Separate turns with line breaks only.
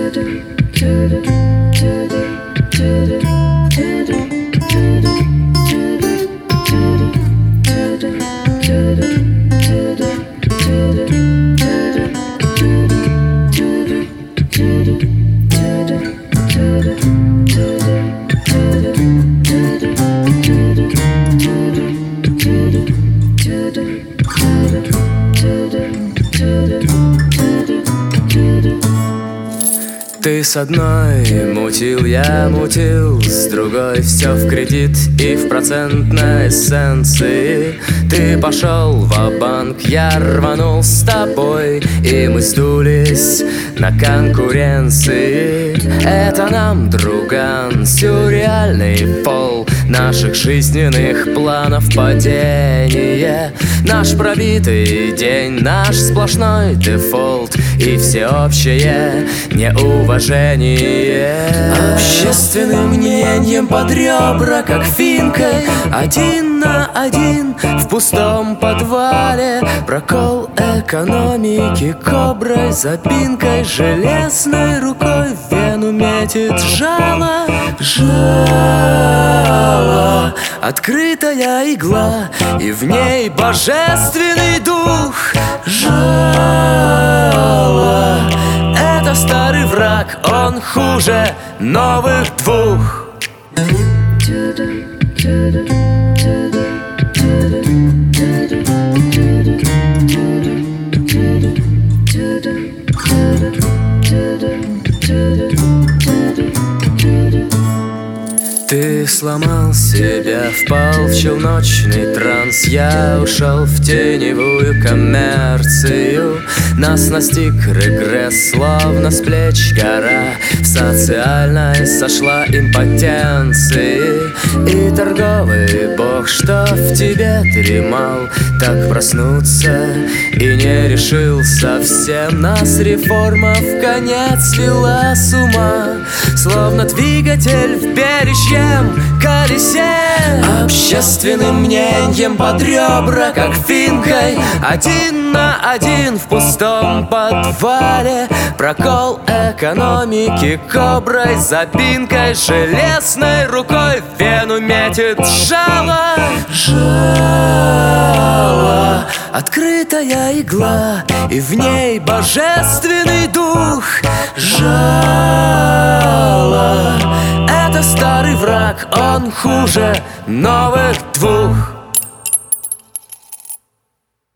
Ты с одной мутил, я мутил, с другой все в кредит и в процентной эссенции. Ты пошел ва-банк, я рванул с тобой, и мы сдулись на конкуренции. Это нам, друган, сюрреальный пол наших жизненных планов падение. Наш пробитый день, наш сплошной дефолт и всеобщее неуважение. Общественным мнением под ребра, как финкой, 1 на 1 в пустом подвале. Прокол экономики коброй, запинкой, железной рукой в вену метит жало. Жало, открытая игла, и в ней божественный дух. Жало, это старый враг, он хуже новых двух. Ты сломал себя, впал в челночный транс. Я ушел в теневую коммерцию. Нас настиг регресс, словно с плеч гора. В социальной сошла импотенции. И торговый бог, что в тебе дремал, так проснуться и не решил совсем. Нас реформа в конец свела с ума, словно двигатель в бережье колесе. Общественным мнением под ребра, как финкой, 1 на 1 в пустом подвале. Прокол экономики коброй, запинкой, железной рукой в вену метит жало. Жало, открытая игла, и в ней божественный дух. Жало, это старый враг, он хуже новых двух.